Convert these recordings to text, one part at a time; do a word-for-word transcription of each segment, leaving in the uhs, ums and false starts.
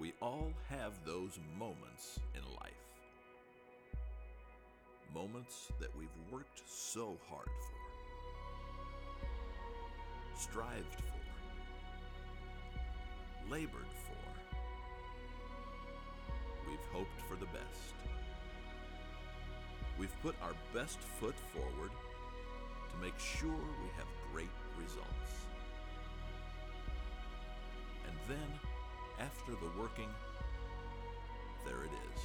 We all have those moments in life. Moments that we've worked so hard for, strived for, labored for. We've hoped for the best. We've put our best foot forward to make sure we have great results. And then, after the working, there it is.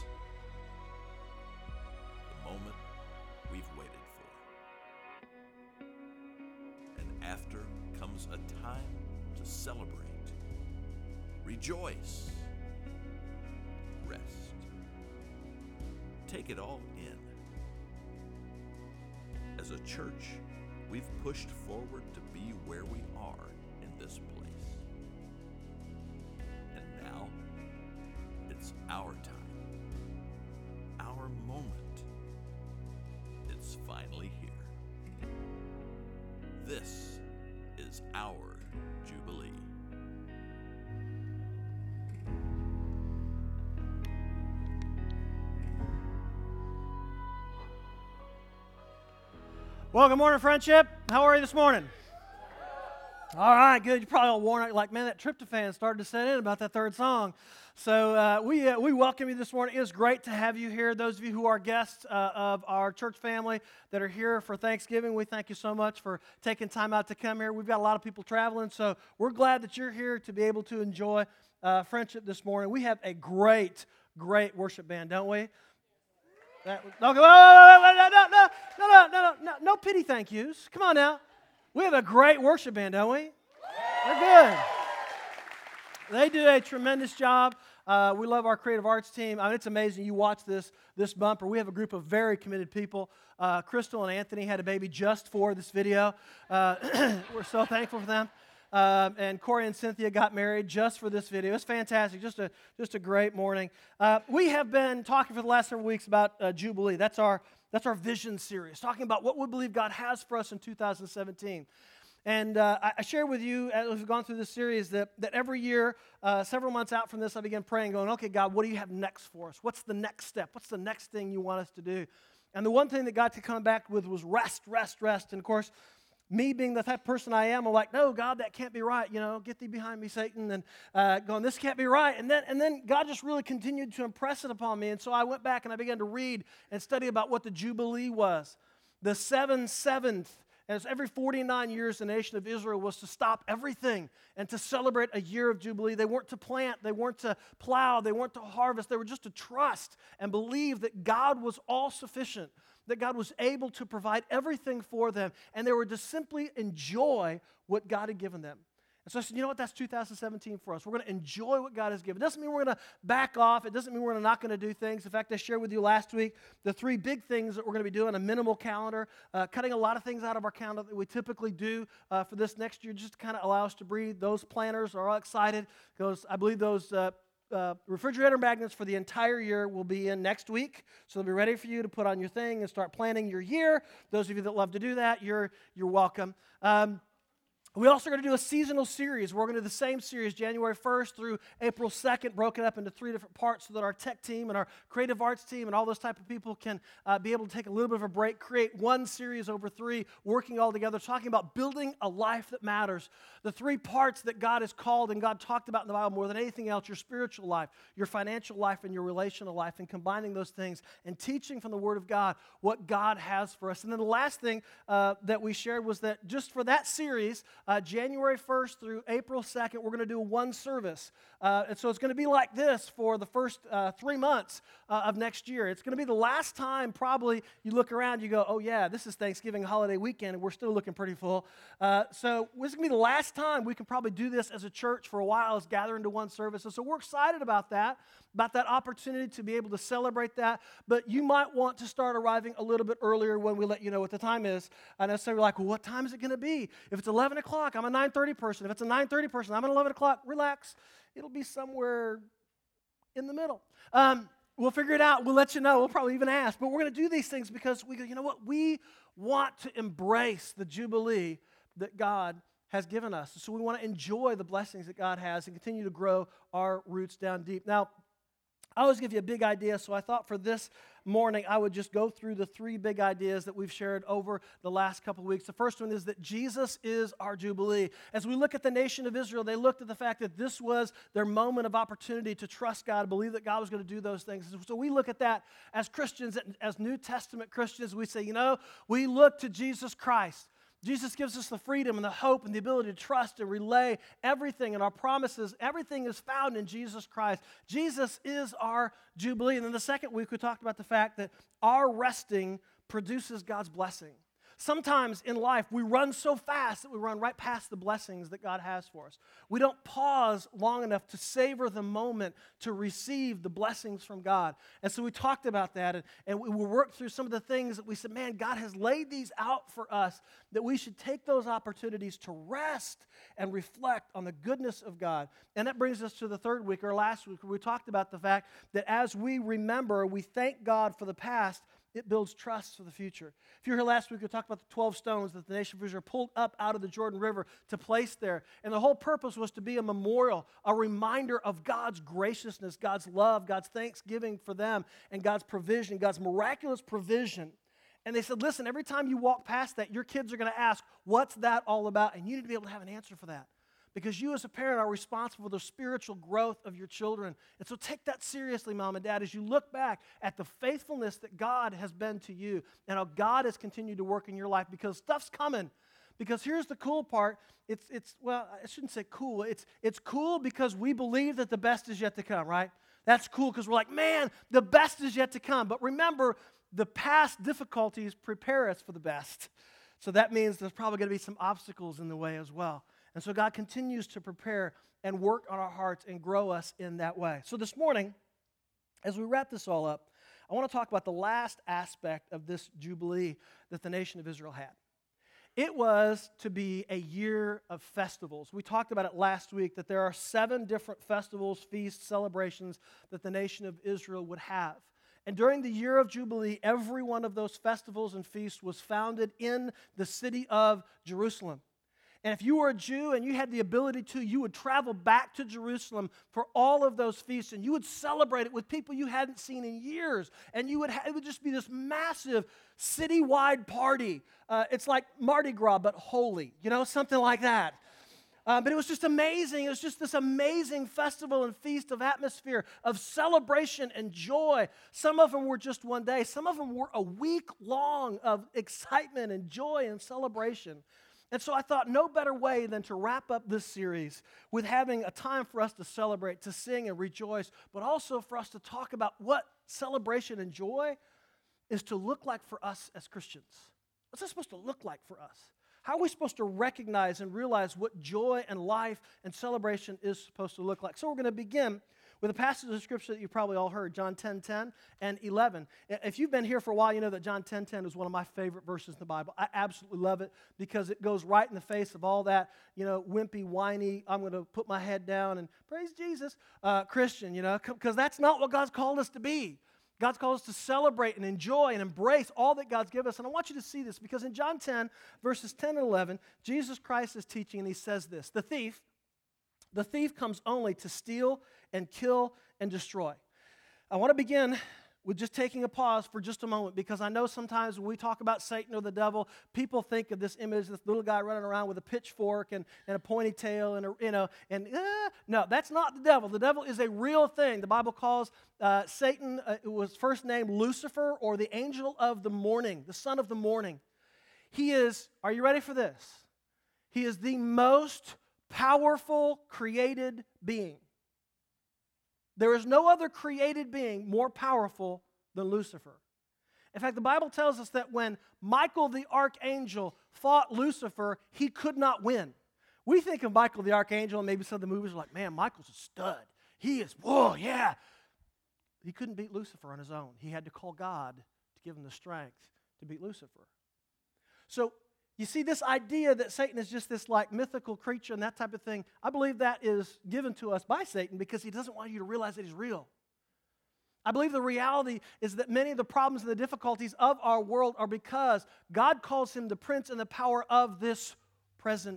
The moment we've waited for. And after comes a time to celebrate, rejoice, rest. Take it all in. As a church, we've pushed forward to be where we are in this place. And now, it's our time, our moment. It's finally here. This is our Jubilee. Well, good morning, Friendship. How are you this morning? All right, good. You're probably all worn out. Like, man, that tryptophan started to set in about that third song. So uh, we uh, we welcome you this morning. It is great to have you here. Those of you who are guests uh, of our church family that are here for Thanksgiving, we thank you so much for taking time out to come here. We've got a lot of people traveling, so we're glad that you're here to be able to enjoy uh, Friendship this morning. We have a great, great worship band, don't we? That, okay, whoa, whoa, whoa, whoa, no, no, no, no, no, no, no, no pity thank yous. Come on now. We have a great worship band, don't we? They're good. They do a tremendous job. Uh, we love our creative arts team. I mean, it's amazing. You watch this this bumper. We have a group of very committed people. Uh, Crystal and Anthony had a baby just for this video. Uh, we're so thankful for them. Um, and Corey and Cynthia got married just for this video. It's fantastic. Just a just a great morning. Uh, we have been talking for the last several weeks about uh, Jubilee. That's our that's our vision series, talking about what we believe God has for us in two thousand seventeen. And uh, I, I share with you, as we've gone through this series, that, that every year, uh, several months out from this, I began praying, going, okay, God, what do you have next for us? What's the next step? What's the next thing you want us to do? And the one thing that God could come back with was rest, rest, rest. And of course, me being the type of person I am, I'm like, no, God, that can't be right. You know, get thee behind me, Satan. And uh, going, this can't be right. And then, and then God just really continued to impress it upon me. And so I went back and I began to read and study about what the Jubilee was. The seven seventh. As every forty-nine years, the nation of Israel was to stop everything and to celebrate a year of Jubilee. They weren't to plant, they weren't to plow, they weren't to harvest. They were just to trust and believe that God was all-sufficient, that God was able to provide everything for them, and they were to simply enjoy what God had given them. And so I said, you know what, that's two thousand seventeen for us. We're going to enjoy what God has given. It doesn't mean we're going to back off. It doesn't mean we're not going to do things. In fact, I shared with you last week the three big things that we're going to be doing: a minimal calendar, uh, cutting a lot of things out of our calendar that we typically do uh, for this next year, just to kind of allow us to breathe. Those planners are all excited because I believe those uh, uh, refrigerator magnets for the entire year will be in next week. So they'll be ready for you to put on your thing and start planning your year. Those of you that love to do that, you're, you're welcome. Um, We also are going to do a seasonal series. We're going to do the same series January first through April second, broken up into three different parts so that our tech team and our creative arts team and all those type of people can uh, be able to take a little bit of a break, create one series over three, working all together, talking about building a life that matters. The three parts that God has called and God talked about in the Bible more than anything else: your spiritual life, your financial life, and your relational life, and combining those things and teaching from the Word of God what God has for us. And then the last thing uh, that we shared was that just for that series, Uh, January first through April second, we're going to do one service. Uh, and so it's going to be like this for the first uh, three months uh, of next year. It's going to be the last time probably you look around, you go, oh yeah, this is Thanksgiving holiday weekend, and we're still looking pretty full. Uh, so this is going to be the last time we can probably do this as a church for a while, is gather into one service. And so we're excited about that, about that opportunity to be able to celebrate that. But you might want to start arriving a little bit earlier when we let you know what the time is. I know some are like, well, what time is it going to be? If it's eleven o'clock, I'm a nine thirty person. If it's a nine thirty person, I'm an eleven o'clock. Relax. It'll be somewhere in the middle. Um, we'll figure it out. We'll let you know. We'll probably even ask. But we're going to do these things because we go, you know what? We want to embrace the Jubilee that God has given us. So we want to enjoy the blessings that God has and continue to grow our roots down deep. Now, I always give you a big idea, so I thought for this morning I would just go through the three big ideas that we've shared over the last couple of weeks. The first one is that Jesus is our Jubilee. As we look at the nation of Israel, they looked at the fact that this was their moment of opportunity to trust God, believe that God was going to do those things. So we look at that as Christians, as New Testament Christians. We say, you know, we look to Jesus Christ. Jesus gives us the freedom and the hope and the ability to trust and relay everything and our promises. Everything is found in Jesus Christ. Jesus is our Jubilee. And then the second week, we talked about the fact that our resting produces God's blessing. Sometimes in life, we run so fast that we run right past the blessings that God has for us. We don't pause long enough to savor the moment to receive the blessings from God. And so we talked about that, and, and we worked through some of the things that we said, man, God has laid these out for us, that we should take those opportunities to rest and reflect on the goodness of God. And that brings us to the third week, or last week, where we talked about the fact that as we remember, we thank God for the past, it builds trust for the future. If you were here last week, we talked about the twelve stones that the nation of Israel pulled up out of the Jordan River to place there. And the whole purpose was to be a memorial, a reminder of God's graciousness, God's love, God's thanksgiving for them, and God's provision, God's miraculous provision. And they said, listen, every time you walk past that, your kids are going to ask, what's that all about? And you need to be able to have an answer for that. Because you as a parent are responsible for the spiritual growth of your children. And so take that seriously, Mom and Dad, as you look back at the faithfulness that God has been to you and how God has continued to work in your life, because stuff's coming. Because here's the cool part. It's, it's well, I shouldn't say cool. It's, it's cool because we believe that the best is yet to come, right? That's cool because we're like, man, the best is yet to come. But remember, the past difficulties prepare us for the best. So that means there's probably going to be some obstacles in the way as well. And so God continues to prepare and work on our hearts and grow us in that way. So this morning, as we wrap this all up, I want to talk about the last aspect of this Jubilee that the nation of Israel had. It was to be a year of festivals. We talked about it last week, that there are seven different festivals, feasts, celebrations that the nation of Israel would have. And during the year of Jubilee, every one of those festivals and feasts was founded in the city of Jerusalem. And if you were a Jew and you had the ability to, you would travel back to Jerusalem for all of those feasts, and you would celebrate it with people you hadn't seen in years. And you would ha- it would just be this massive citywide party. Uh, it's like Mardi Gras, but holy, you know, something like that. Uh, but it was just amazing. It was just this amazing festival and feast of atmosphere, of celebration and joy. Some of them were just one day. Some of them were a week long of excitement and joy and celebration. And so I thought no better way than to wrap up this series with having a time for us to celebrate, to sing and rejoice, but also for us to talk about what celebration and joy is to look like for us as Christians. What's that supposed to look like for us? How are we supposed to recognize and realize what joy and life and celebration is supposed to look like? So we're going to begin with a passage of Scripture that you've probably all heard, John ten ten and eleven. If you've been here for a while, you know that John ten ten is one of my favorite verses in the Bible. I absolutely love it because it goes right in the face of all that, you know, wimpy, whiny, I'm going to put my head down and praise Jesus, uh, Christian, you know, because that's not what God's called us to be. God's called us to celebrate and enjoy and embrace all that God's given us. And I want you to see this because in John ten, verses ten and eleven, Jesus Christ is teaching and he says this, the thief, the thief comes only to steal and kill and destroy. I want to begin with just taking a pause for just a moment because I know sometimes when we talk about Satan or the devil, people think of this image, this little guy running around with a pitchfork and, and a pointy tail and, a, you know, and uh, no, that's not the devil. The devil is a real thing. The Bible calls uh, Satan, uh, it was first named Lucifer or the angel of the morning, the son of the morning. He is, are you ready for this? He is the most powerful created being. There is no other created being more powerful than Lucifer. In fact, the Bible tells us that when Michael the archangel fought Lucifer, he could not win. We think of Michael the archangel, and maybe some of the movies are like, man, Michael's a stud. He is, whoa, yeah. He couldn't beat Lucifer on his own. He had to call God to give him the strength to beat Lucifer. So, you see, this idea that Satan is just this like mythical creature and that type of thing, I believe that is given to us by Satan because he doesn't want you to realize that he's real. I believe the reality is that many of the problems and the difficulties of our world are because God calls him the prince and the power of this present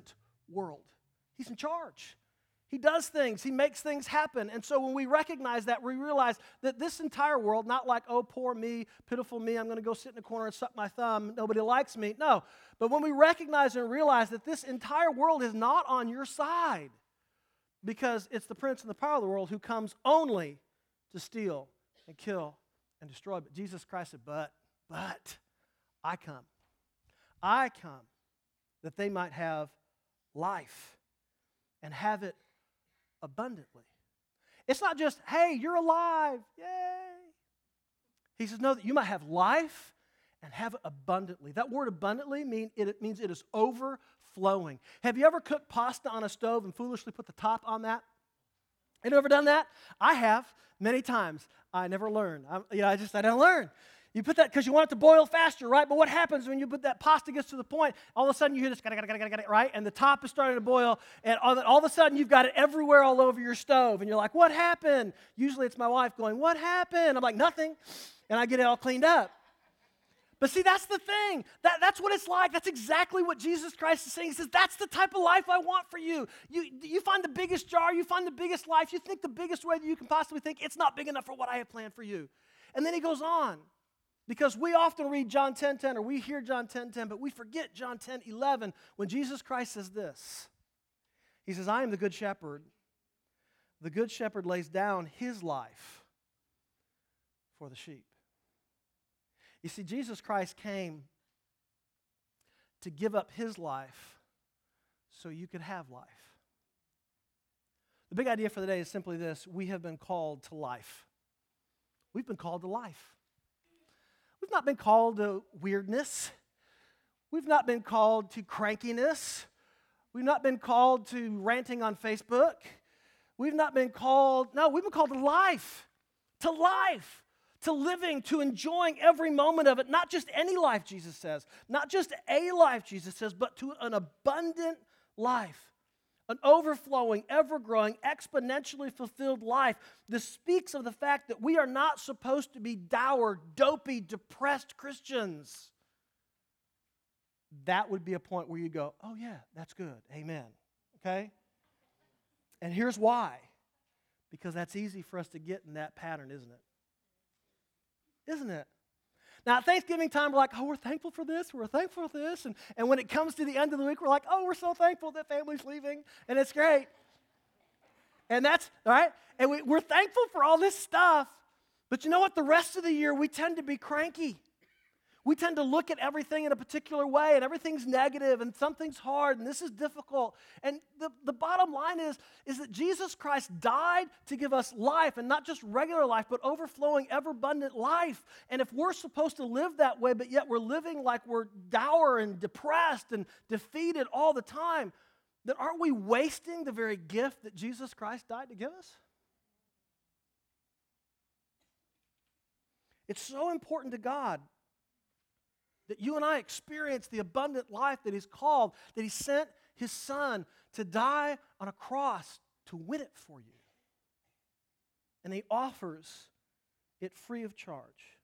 world. He's in charge. He does things. He makes things happen. And so when we recognize that, we realize that this entire world, not like, oh, poor me, pitiful me, I'm going to go sit in a corner and suck my thumb, nobody likes me. No. But when we recognize and realize that this entire world is not on your side, because it's the prince and the power of the world who comes only to steal and kill and destroy. But Jesus Christ said, but, but, I come. I come that they might have life and have it abundantly. It's not just, hey, you're alive, yay. He says, no, that you might have life and have it abundantly. That word abundantly mean, it, it means it is overflowing. Have you ever cooked pasta on a stove and foolishly put the top on that? Have you ever done that? I have many times. I never learned. I, you know, I just, I didn't learn. You put that because you want it to boil faster, right? But what happens when you put that pasta gets to the point, all of a sudden you hear this, gotta, gotta, gotta, gotta, right? And the top is starting to boil, and all, all of a sudden you've got it everywhere all over your stove, and you're like, what happened? Usually it's my wife going, what happened? I'm like, nothing, and I get it all cleaned up. But see, that's the thing. That, that's what it's like. That's exactly what Jesus Christ is saying. He says, that's the type of life I want for you. You, you find the biggest jar, you find the biggest life, you think the biggest way that you can possibly think, it's not big enough for what I have planned for you. And then he goes on. Because we often read John ten ten or we hear John ten ten, but we forget John ten eleven when Jesus Christ says this. He says, I am the good shepherd. The good shepherd lays down his life for the sheep. You see, Jesus Christ came to give up his life so you could have life. The big idea for the day is simply this. We have been called to life. We've been called to life. We've not been called to weirdness. We've not been called to crankiness. We've not been called to ranting on Facebook. We've not been called, no, we've been called to life, to life, to living, to enjoying every moment of it. Not just any life, Jesus says. Not just a life, Jesus says, but to an abundant life. An overflowing, ever-growing, exponentially fulfilled life. This speaks of the fact that we are not supposed to be dour, dopey, depressed Christians. That would be a point where you go, oh yeah, that's good, amen, okay? And here's why. Because that's easy for us to get in that pattern, isn't it? Isn't it? Now, at Thanksgiving time, we're like, oh, we're thankful for this, we're thankful for this. And, and when it comes to the end of the week, we're like, oh, we're so thankful that family's leaving, and it's great. And that's, all right? And we, we're thankful for all this stuff. But you know what? The rest of the year, we tend to be cranky. We tend to look at everything in a particular way, and everything's negative, and something's hard, and this is difficult. And the, the bottom line is, is that Jesus Christ died to give us life, and not just regular life, but overflowing, ever-abundant life. And if we're supposed to live that way, but yet we're living like we're dour and depressed and defeated all the time, then aren't we wasting the very gift that Jesus Christ died to give us? It's so important to God that you and I experience the abundant life that He's called, that He sent His Son to die on a cross to win it for you. And He offers it free of charge.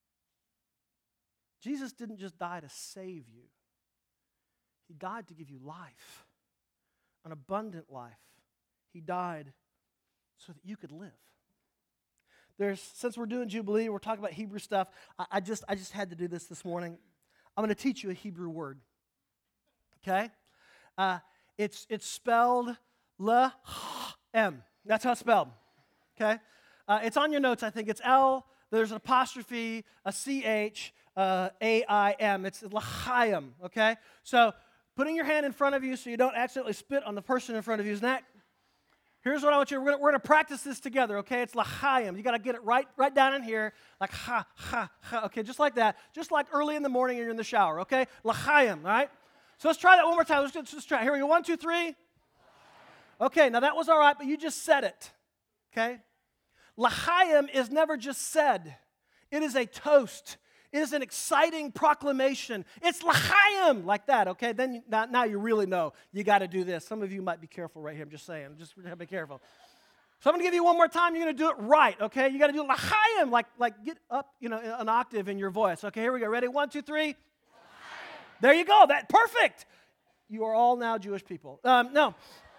Jesus didn't just die to save you. He died to give you life, an abundant life. He died so that you could live. There's, since we're doing Jubilee, we're talking about Hebrew stuff, I, I just I just had to do this this morning. I'm going to teach you a Hebrew word, okay? Uh, it's it's spelled L-M. That's how it's spelled, okay? Uh, it's on your notes, I think. It's L, there's an apostrophe, a C H, uh, A I M. It's L'chaim, okay? So putting your hand in front of you so you don't accidentally spit on the person in front of you's neck. Here's what I want you to, we're going to practice this together, okay? It's l'chaim. You got to get it right right down in here, like ha, ha, ha, okay? Just like that. Just like early in the morning you're in the shower, okay? L'chaim, all right? So let's try that one more time. Let's just, let's try. Here we go. One, two, three. Okay, now that was all right, but you just said it, okay? L'chaim is never just said. It is a toast. It is an exciting proclamation. It's l'chaim, like that, okay? Then you, now, now you really know you got to do this. Some of you might be careful right here. I'm just saying. Just be careful. So I'm going to give you one more time. You're going to do it right, okay? You got to do l'chaim, like like get up, you know, an octave in your voice. Okay, here we go. Ready? One, two, three. L'chaim. There you go. That perfect. You are all now Jewish people. Um, no.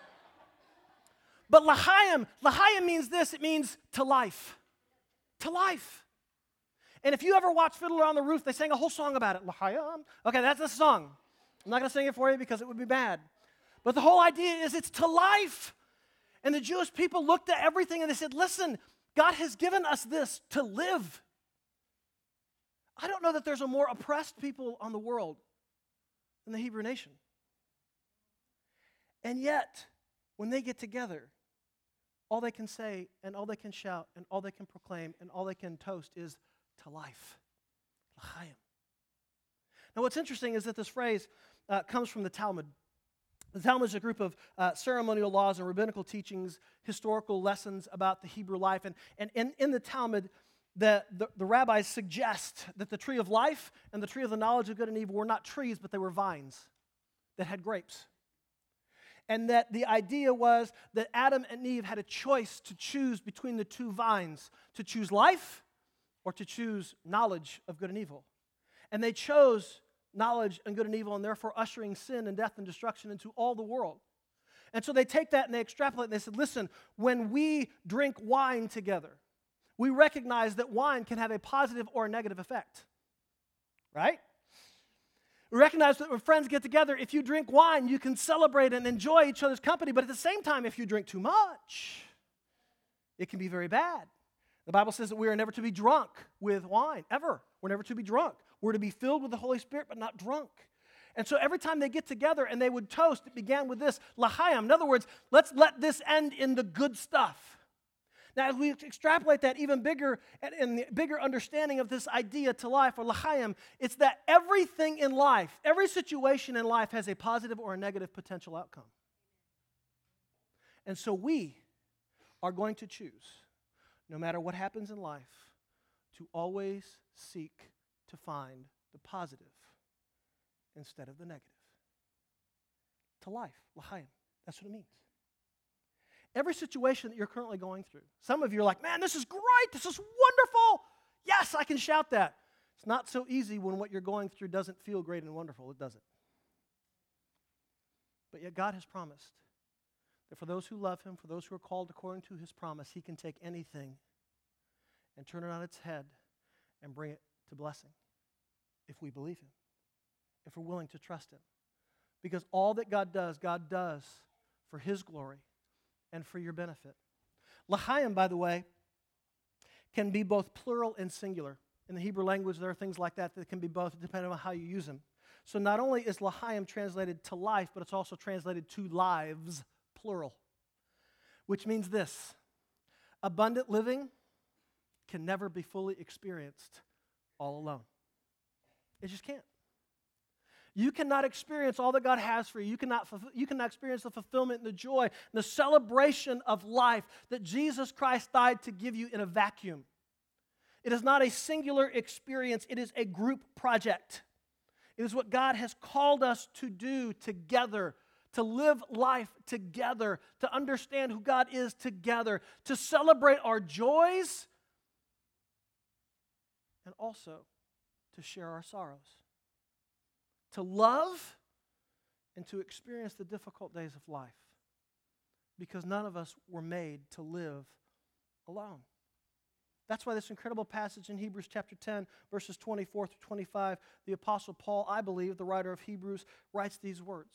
But L'chaim, L'chaim means this. It means to life. To life. And if you ever watch Fiddler on the Roof, they sang a whole song about it. L'chaim. Okay, that's a song. I'm not going to sing it for you because it would be bad. But the whole idea is it's to life. And the Jewish people looked at everything and they said, listen, God has given us this to live. I don't know that there's a more oppressed people on the world than the Hebrew nation. And yet, when they get together, all they can say and all they can shout and all they can proclaim and all they can toast is to life. L'chaim. Now what's interesting is that this phrase uh, comes from the Talmud. The Talmud is a group of uh, ceremonial laws and rabbinical teachings, historical lessons about the Hebrew life. And, and in, in the Talmud, the, the, the rabbis suggest that the tree of life and the tree of the knowledge of good and evil were not trees, but they were vines that had grapes. And that the idea was that Adam and Eve had a choice to choose between the two vines, to choose life or to choose knowledge of good and evil. And they chose knowledge and good and evil, and therefore ushering sin and death and destruction into all the world. And so they take that and they extrapolate and they said, listen, when we drink wine together, we recognize that wine can have a positive or a negative effect. Right? We recognize that when friends get together, if you drink wine, you can celebrate and enjoy each other's company. But at the same time, if you drink too much, it can be very bad. The Bible says that we are never to be drunk with wine, ever. We're never to be drunk. We're to be filled with the Holy Spirit, but not drunk. And so every time they get together and they would toast, it began with this, L'chaim. In other words, let's let this end in the good stuff. Now, as we extrapolate that even bigger and, and the bigger understanding of this idea to life, or L'chaim, it's that everything in life, every situation in life has a positive or a negative potential outcome. And so we are going to choose, no matter what happens in life, to always seek to find the positive instead of the negative. To life, L'chaim. That's what it means. Every situation that you're currently going through. Some of you are like, man, this is great. This is wonderful. Yes, I can shout that. It's not so easy when what you're going through doesn't feel great and wonderful. It doesn't. But yet God has promised that for those who love him, for those who are called according to his promise, he can take anything and turn it on its head and bring it to blessing if we believe him, if we're willing to trust him. Because all that God does, God does for his glory and for your benefit. L'chaim, by the way, can be both plural and singular. In the Hebrew language, there are things like that that can be both, depending on how you use them. So not only is L'chaim translated to life, but it's also translated to lives, plural. Which means this: abundant living can never be fully experienced all alone. It just can't. You cannot experience all that God has for you. You cannot, you cannot experience the fulfillment and the joy and the celebration of life that Jesus Christ died to give you in a vacuum. It is not a singular experience. It is a group project. It is what God has called us to do together, to live life together, to understand who God is together, to celebrate our joys, and also to share our sorrows. To love and to experience the difficult days of life. Because none of us were made to live alone. That's why this incredible passage in Hebrews chapter ten, verses twenty-four through twenty-five, the Apostle Paul, I believe, the writer of Hebrews, writes these words.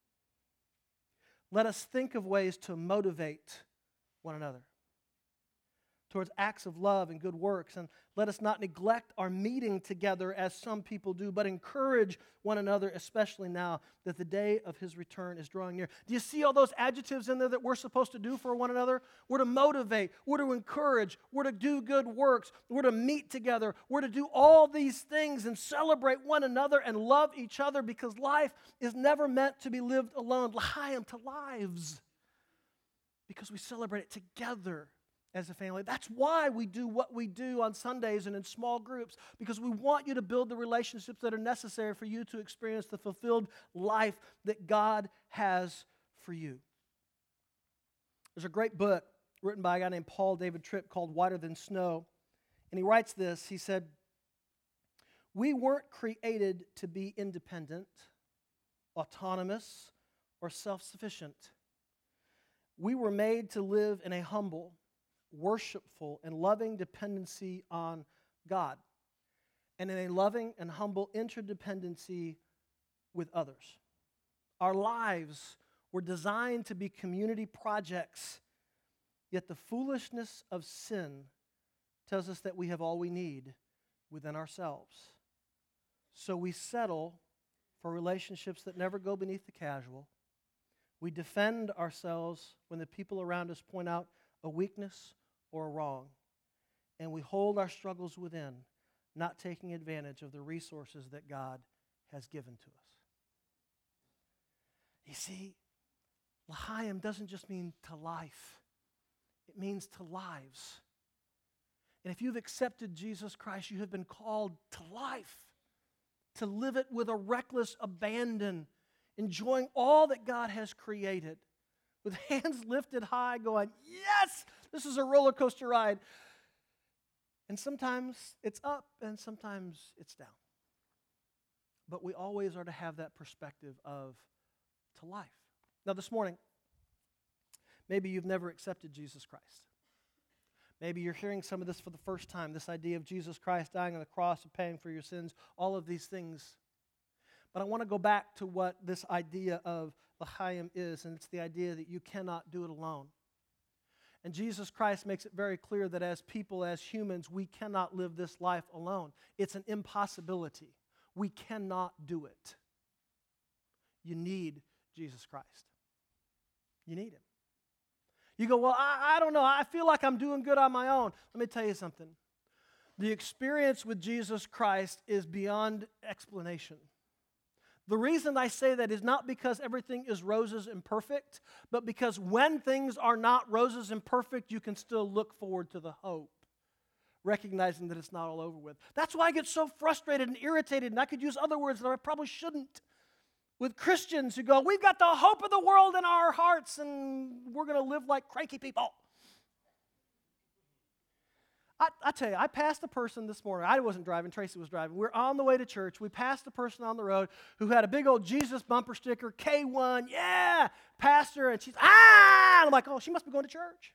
Let us think of ways to motivate one another towards acts of love and good works, and let us not neglect our meeting together as some people do, but encourage one another, especially now that the day of his return is drawing near. Do you see all those adjectives in there that we're supposed to do for one another? We're to motivate, we're to encourage, we're to do good works, we're to meet together, we're to do all these things and celebrate one another and love each other, because life is never meant to be lived alone. L'chaim, to lives, because we celebrate it together as a family. That's why we do what we do on Sundays and in small groups, because we want you to build the relationships that are necessary for you to experience the fulfilled life that God has for you. There's a great book written by a guy named Paul David Tripp called Whiter Than Snow, and he writes this. He said, "We weren't created to be independent. autonomous, or self-sufficient. We were made to live in a humble, worshipful, and loving dependency on God, and in a loving and humble interdependency with others. Our lives were designed to be community projects, yet the foolishness of sin tells us that we have all we need within ourselves. So we settle for relationships that never go beneath the casual. We defend ourselves when the people around us point out a weakness or a wrong. And we hold our struggles within, not taking advantage of the resources that God has given to us. You see, L'chaim doesn't just mean to life. It means to lives. And if you've accepted Jesus Christ, you have been called to life, to live it with a reckless abandon, enjoying all that God has created, with hands lifted high, going, yes, this is a roller coaster ride. And sometimes it's up and sometimes it's down. But we always are to have that perspective of to life. Now this morning, maybe you've never accepted Jesus Christ. Maybe you're hearing some of this for the first time, this idea of Jesus Christ dying on the cross and paying for your sins, all of these things. But I want to go back to what this idea of L'chaim is, and it's the idea that you cannot do it alone. And Jesus Christ makes it very clear that as people, as humans, we cannot live this life alone. It's an impossibility. We cannot do it. You need Jesus Christ. You need Him. You go, well, I, I don't know. I feel like I'm doing good on my own. Let me tell you something. The experience with Jesus Christ is beyond explanation. The reason I say that is not because everything is roses and perfect, but because when things are not roses and perfect, you can still look forward to the hope, recognizing that it's not all over with. That's why I get so frustrated and irritated, and I could use other words that I probably shouldn't, with Christians who go, we've got the hope of the world in our hearts, and we're going to live like cranky people. I, I tell you, I passed a person this morning. I wasn't driving. Tracy was driving. We're on the way to church. We passed a person on the road who had a big old Jesus bumper sticker, K one, yeah, pastor. And she's, ah! And I'm like, oh, she must be going to church.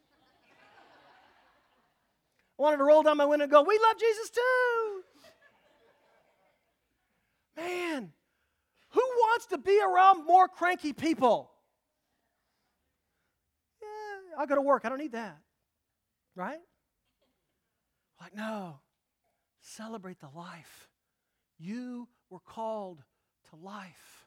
I wanted to roll down my window and go, we love Jesus too. Man, who wants to be around more cranky people? Yeah, I'll go to work. I don't need that. Right? Like, no, celebrate the life. You were called to life.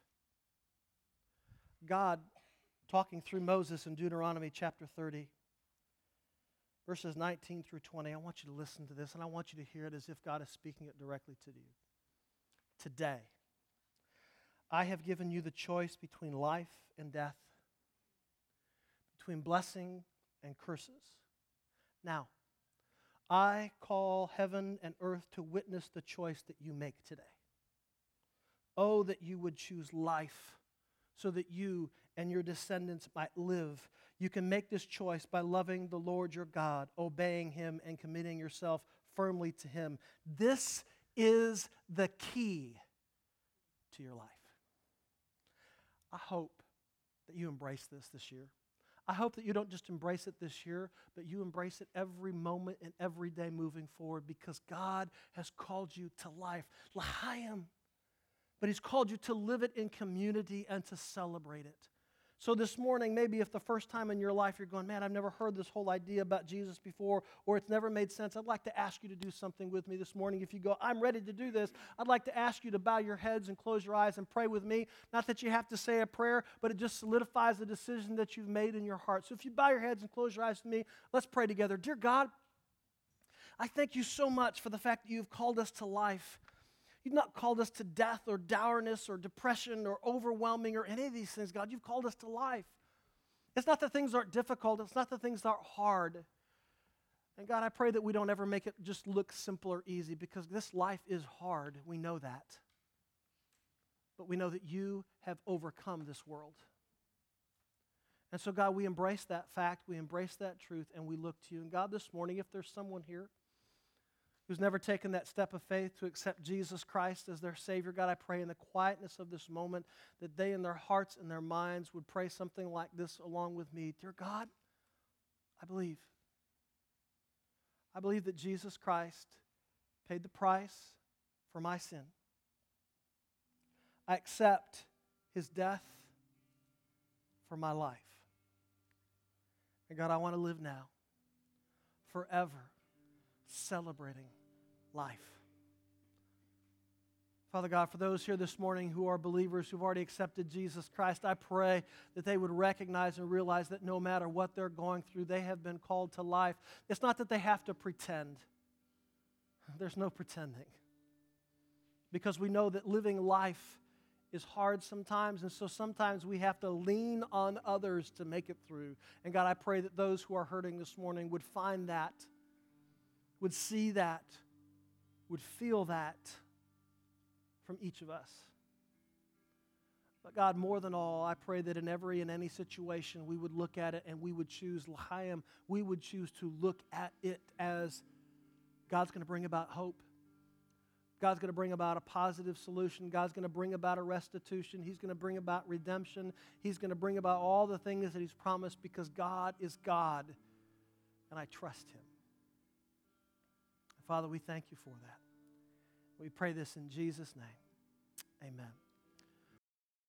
God, talking through Moses in Deuteronomy chapter thirty, verses nineteen through twenty, I want you to listen to this, and I want you to hear it as if God is speaking it directly to you. Today, I have given you the choice between life and death, between blessing and curses. Now, I call heaven and earth to witness the choice that you make today. Oh, that you would choose life so that you and your descendants might live. You can make this choice by loving the Lord your God, obeying Him, and committing yourself firmly to Him. This is the key to your life. I hope that you embrace this this year. I hope that you don't just embrace it this year, but you embrace it every moment and every day moving forward, because God has called you to life. L'chaim. But He's called you to live it in community and to celebrate it. So this morning, maybe if the first time in your life you're going, man, I've never heard this whole idea about Jesus before, or it's never made sense, I'd like to ask you to do something with me this morning. If you go, I'm ready to do this, I'd like to ask you to bow your heads and close your eyes and pray with me. Not that you have to say a prayer, but it just solidifies the decision that you've made in your heart. So if you bow your heads and close your eyes with me, let's pray together. Dear God, I thank you so much for the fact that you've called us to life. You've not called us to death or dourness or depression or overwhelming or any of these things, God. You've called us to life. It's not that things aren't difficult. It's not that things aren't hard. And God, I pray that we don't ever make it just look simple or easy, because this life is hard. We know that. But we know that you have overcome this world. And so, God, we embrace that fact. We embrace that truth, and we look to you. And God, this morning, if there's someone here who's never taken that step of faith to accept Jesus Christ as their Savior, God, I pray in the quietness of this moment that they in their hearts and their minds would pray something like this along with me. Dear God, I believe. I believe that Jesus Christ paid the price for my sin. I accept his death for my life. And God, I want to live now, forever, celebrating life. Father God, for those here this morning who are believers, who've already accepted Jesus Christ, I pray that they would recognize and realize that no matter what they're going through, they have been called to life. It's not that they have to pretend. There's no pretending. Because we know that living life is hard sometimes, and so sometimes we have to lean on others to make it through. And God, I pray that those who are hurting this morning would find that, would see that, would feel that from each of us. But God, more than all, I pray that in every and any situation we would look at it and we would choose L'chaim. We would choose to look at it as God's going to bring about hope. God's going to bring about a positive solution. God's going to bring about a restitution. He's going to bring about redemption. He's going to bring about all the things that he's promised because God is God, and I trust him. Father, we thank you for that. We pray this in Jesus' name. Amen.